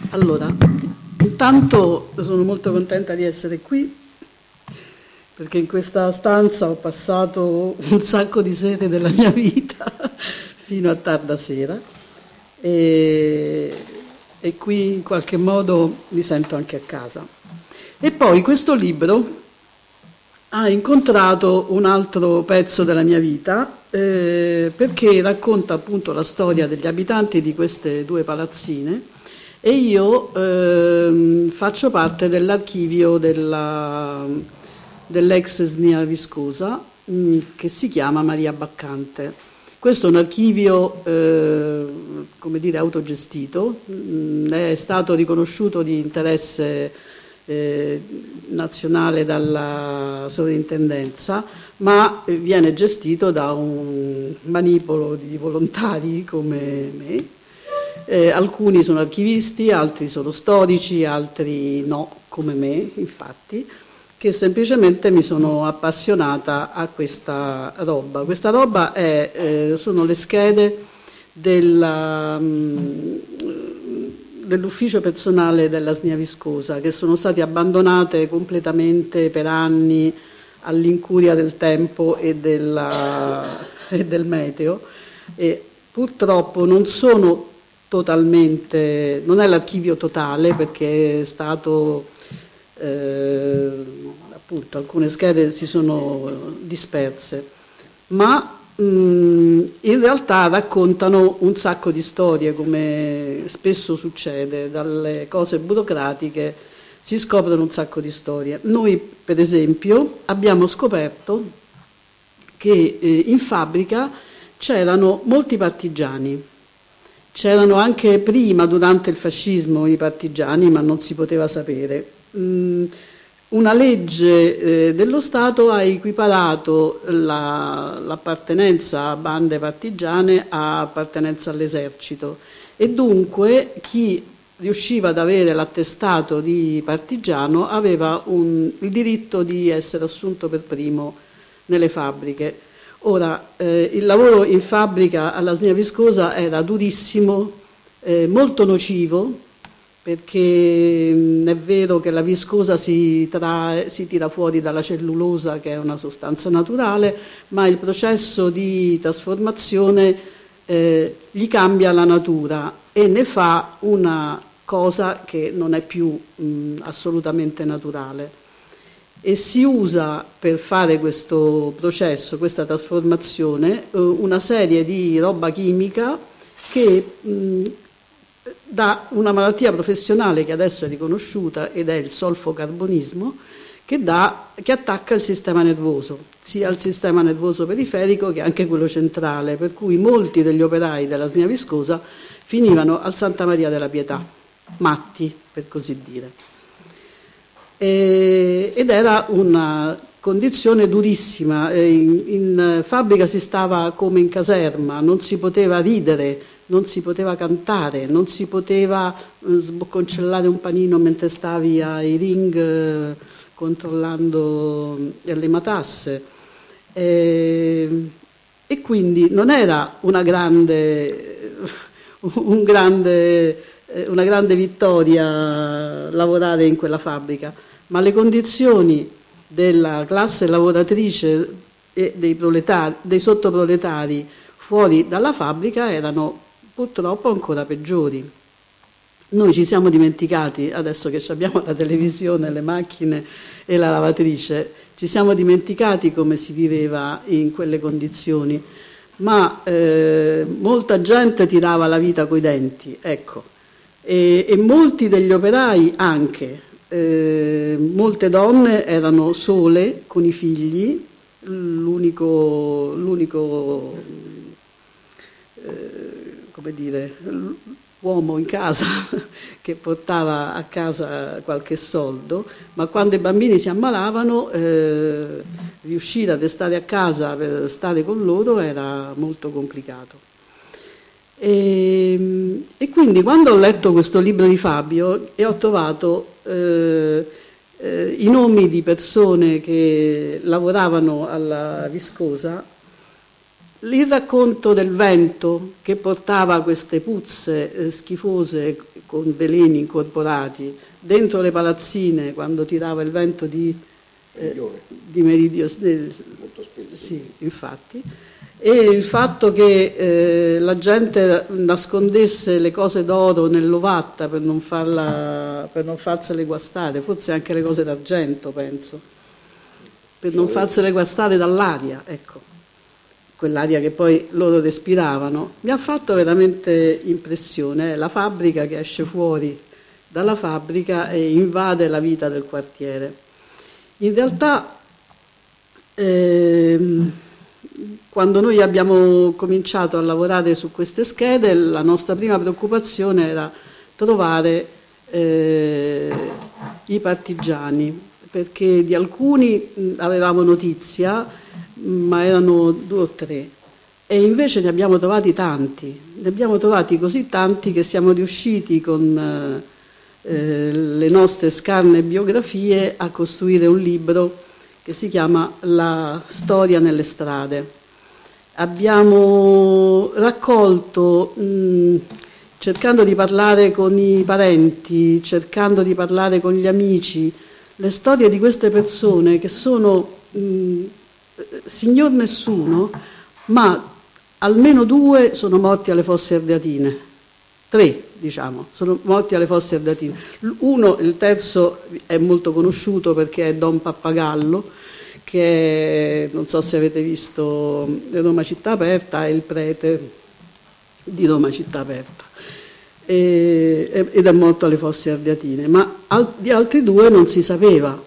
Allora, intanto sono molto contenta di essere qui perché in questa stanza ho passato un sacco di sere della mia vita fino a tarda sera e qui in qualche modo mi sento anche a casa. E poi questo libro ha incontrato un altro pezzo della mia vita perché racconta appunto la storia degli abitanti di queste due palazzine e io faccio parte dell'archivio dell'ex SNIA Viscosa che si chiama Maria Baccante. Questo è un archivio come dire autogestito, è stato riconosciuto di interesse nazionale dalla sovrintendenza, ma viene gestito da un manipolo di volontari come me. Alcuni sono archivisti, altri sono storici, altri no, come me, infatti, che semplicemente mi sono appassionata a questa roba. Questa roba sono le schede dell'ufficio personale della SNIA Viscosa, che sono state abbandonate completamente per anni all'incuria del tempo e del meteo. E purtroppo non sono totalmente, non è l'archivio totale perché è stato appunto alcune schede si sono disperse, ma in realtà raccontano un sacco di storie, come spesso succede, dalle cose burocratiche si scoprono un sacco di storie. Noi per esempio abbiamo scoperto che in fabbrica c'erano molti partigiani. C'erano anche prima, durante il fascismo, i partigiani, ma non si poteva sapere. Una legge dello Stato ha equiparato l'appartenenza a bande partigiane a appartenenza all'esercito e dunque chi riusciva ad avere l'attestato di partigiano aveva il diritto di essere assunto per primo nelle fabbriche. Ora, il lavoro in fabbrica alla SNIA Viscosa era durissimo, molto nocivo, perché è vero che la viscosa si tira fuori dalla cellulosa, che è una sostanza naturale, ma il processo di trasformazione gli cambia la natura e ne fa una cosa che non è più assolutamente naturale. E si usa per fare questo processo, questa trasformazione, una serie di roba chimica che da una malattia professionale che adesso è riconosciuta ed è il solfocarbonismo, che attacca il sistema nervoso, sia il sistema nervoso periferico che anche quello centrale, per cui molti degli operai della SNIA Viscosa finivano al Santa Maria della Pietà, matti per così dire. Ed era una condizione durissima, in fabbrica si stava come in caserma, non si poteva ridere, non si poteva cantare, non si poteva sbocconcellare un panino mentre stavi ai ring controllando le matasse. E quindi non era una grande vittoria lavorare in quella fabbrica, ma le condizioni della classe lavoratrice e dei sottoproletari fuori dalla fabbrica erano purtroppo ancora peggiori. Noi ci siamo dimenticati, adesso che abbiamo la televisione, le macchine e la lavatrice, ci siamo dimenticati come si viveva in quelle condizioni, ma molta gente tirava la vita coi denti, ecco, e molti degli operai anche, molte donne erano sole con i figli, l'unico come dire, uomo in casa che portava a casa qualche soldo, ma quando i bambini si ammalavano riuscire a restare a casa per stare con loro era molto complicato. E quindi quando ho letto questo libro di Fabio e ho trovato i nomi di persone che lavoravano alla Viscosa, il racconto del vento che portava queste puzze schifose con veleni incorporati dentro le palazzine quando tirava il vento di meridione, molto spesso. sì, infatti, e il fatto che la gente nascondesse le cose d'oro nell'ovatta per non farsele guastare, forse anche le cose d'argento, penso, per non farsele guastare dall'aria, ecco, quell'aria che poi loro respiravano. Mi ha fatto veramente impressione la fabbrica che esce fuori dalla fabbrica e invade la vita del quartiere. In realtà quando noi abbiamo cominciato a lavorare su queste schede, la nostra prima preoccupazione era trovare i partigiani, perché di alcuni avevamo notizia, ma erano 2 o 3, e invece ne abbiamo trovati tanti, ne abbiamo trovati così tanti che siamo riusciti con le nostre scarne biografie a costruire un libro che si chiama La storia nelle strade. Abbiamo raccolto, cercando di parlare con i parenti, cercando di parlare con gli amici, le storie di queste persone che sono signor nessuno, ma almeno 2 sono morti alle Fosse Ardeatine, 3 diciamo, sono morti alle Fosse Ardeatine. Il terzo è molto conosciuto perché è Don Pappagallo, che è, non so se avete visto Roma Città Aperta, è il prete di Roma Città Aperta ed è morto alle Fosse Ardeatine, ma di altri 2 non si sapeva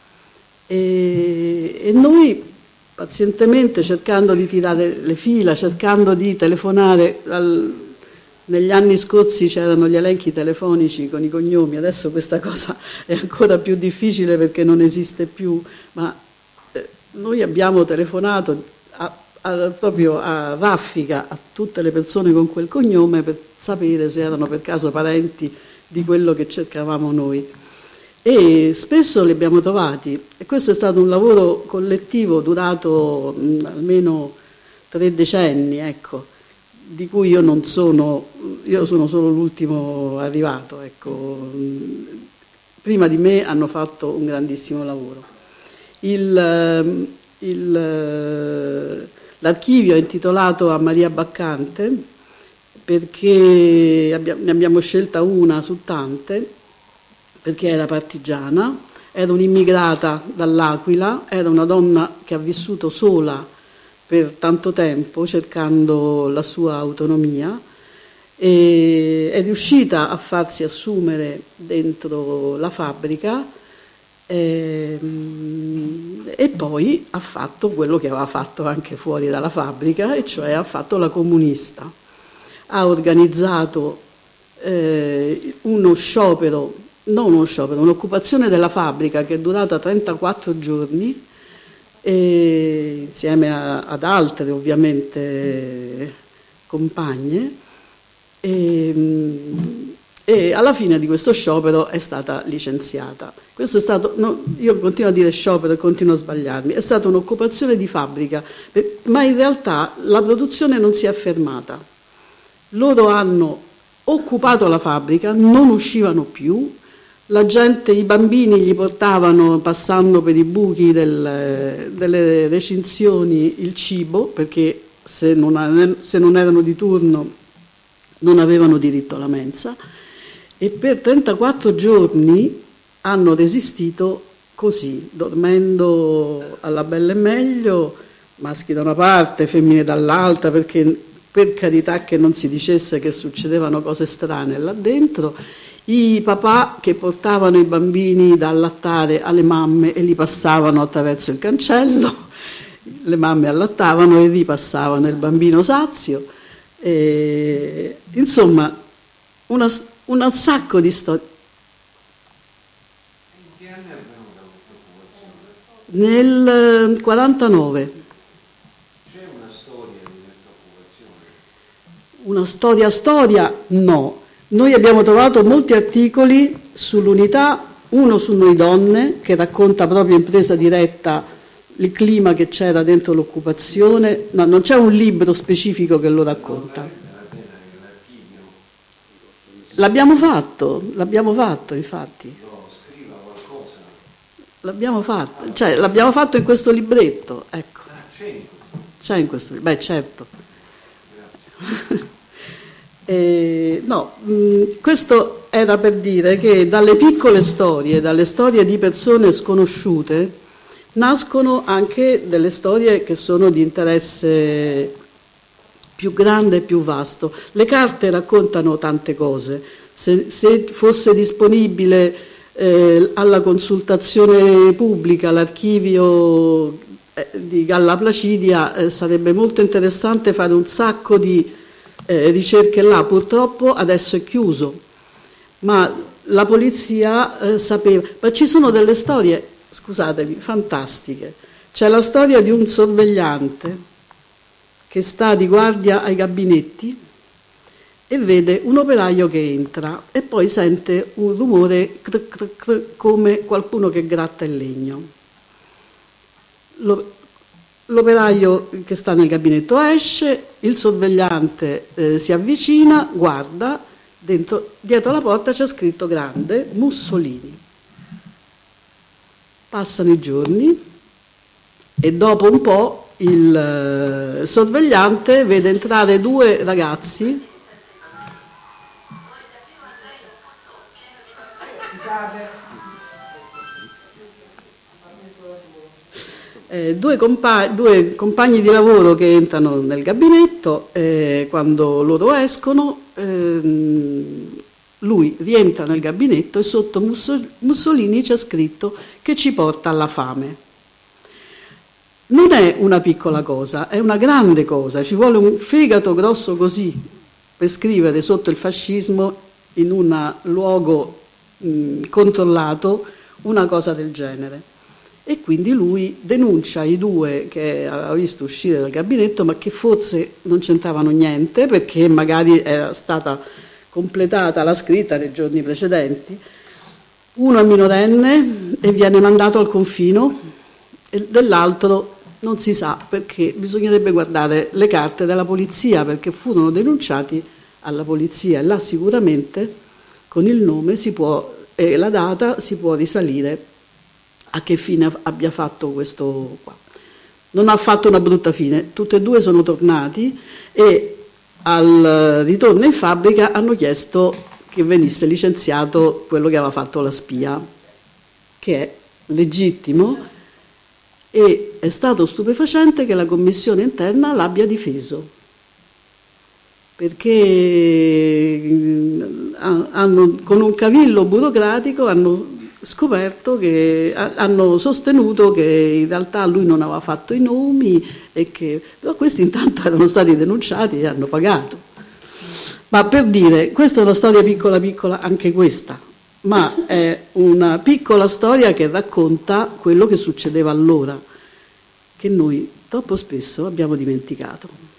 e noi pazientemente, cercando di tirare le fila, cercando di telefonare, negli anni scorsi c'erano gli elenchi telefonici con i cognomi, adesso questa cosa è ancora più difficile perché non esiste più, ma noi abbiamo telefonato proprio a raffica a tutte le persone con quel cognome per sapere se erano per caso parenti di quello che cercavamo noi. E spesso li abbiamo trovati, e questo è stato un lavoro collettivo durato almeno 3 decenni, ecco, di cui io sono solo l'ultimo arrivato, ecco. Prima di me hanno fatto un grandissimo lavoro. L'archivio è intitolato a Maria Baccante perché ne abbiamo scelta una su tante, perché era partigiana, era un'immigrata dall'Aquila, era una donna che ha vissuto sola per tanto tempo cercando la sua autonomia e è riuscita a farsi assumere dentro la fabbrica e poi ha fatto quello che aveva fatto anche fuori dalla fabbrica, e cioè ha fatto la comunista. Ha organizzato un'occupazione della fabbrica che è durata 34 giorni, insieme ad altre ovviamente compagne, e alla fine di questo sciopero è stata licenziata. Questo è stato, io continuo a dire sciopero e continuo a sbagliarmi, è stata un'occupazione di fabbrica, ma in realtà la produzione non si è fermata. Loro hanno occupato la fabbrica, non uscivano più, la gente, i bambini gli portavano, passando per i buchi delle recinzioni, il cibo, perché se non erano di turno non avevano diritto alla mensa, e per 34 giorni hanno resistito così, dormendo alla bella e meglio, maschi da una parte, femmine dall'altra, perché per carità che non si dicesse che succedevano cose strane là dentro, i papà che portavano i bambini da allattare alle mamme e li passavano attraverso il cancello, le mamme allattavano e ripassavano il bambino sazio, insomma un sacco di storie. In che anno è avvenuta questa occupazione? Nel 49. C'è una storia di questa occupazione? Una storia? No. Noi abbiamo trovato molti articoli sull'Unità, uno su Noi Donne, che racconta proprio in presa diretta il clima che c'era dentro l'occupazione. No, non c'è un libro specifico che lo racconta. L'abbiamo fatto infatti. L'abbiamo fatto in questo libretto, ecco. C'è in questo libretto, beh certo. Questo era per dire che dalle piccole storie, dalle storie di persone sconosciute, nascono anche delle storie che sono di interesse più grande e più vasto. Le carte raccontano tante cose. Se fosse disponibile alla consultazione pubblica l'archivio di Galla Placidia, sarebbe molto interessante fare un sacco di ricerche là. Purtroppo adesso è chiuso, ma la polizia sapeva. Ma ci sono delle storie, scusatemi, fantastiche. C'è la storia di un sorvegliante che sta di guardia ai gabinetti e vede un operaio che entra e poi sente un rumore come qualcuno che gratta il legno. L'operaio che sta nel gabinetto esce, il sorvegliante si avvicina, guarda, dietro la porta c'è scritto grande Mussolini. Passano i giorni e dopo un po' il sorvegliante vede entrare due ragazzi due compagni di lavoro che entrano nel gabinetto. Quando loro escono, lui rientra nel gabinetto e sotto Mussolini c'è scritto che ci porta alla fame. Non è una piccola cosa, è una grande cosa. Ci vuole un fegato grosso così per scrivere sotto il fascismo in un luogo controllato una cosa del genere. E quindi lui denuncia i due che aveva visto uscire dal gabinetto, ma che forse non c'entravano niente, perché magari era stata completata la scritta nei giorni precedenti. Uno è minorenne e viene mandato al confino, e dell'altro non si sa, perché bisognerebbe guardare le carte della polizia, perché furono denunciati alla polizia e là sicuramente con il nome e la data si può risalire a che fine abbia fatto questo qua. Non ha fatto una brutta fine, tutti e due sono tornati e al ritorno in fabbrica hanno chiesto che venisse licenziato quello che aveva fatto la spia, che è legittimo, e è stato stupefacente che la commissione interna l'abbia difeso, perché con un cavillo burocratico hanno scoperto hanno sostenuto che in realtà lui non aveva fatto i nomi però questi intanto erano stati denunciati e hanno pagato. Ma per dire, questa è una storia piccola piccola anche questa, ma è una piccola storia che racconta quello che succedeva allora, che noi troppo spesso abbiamo dimenticato.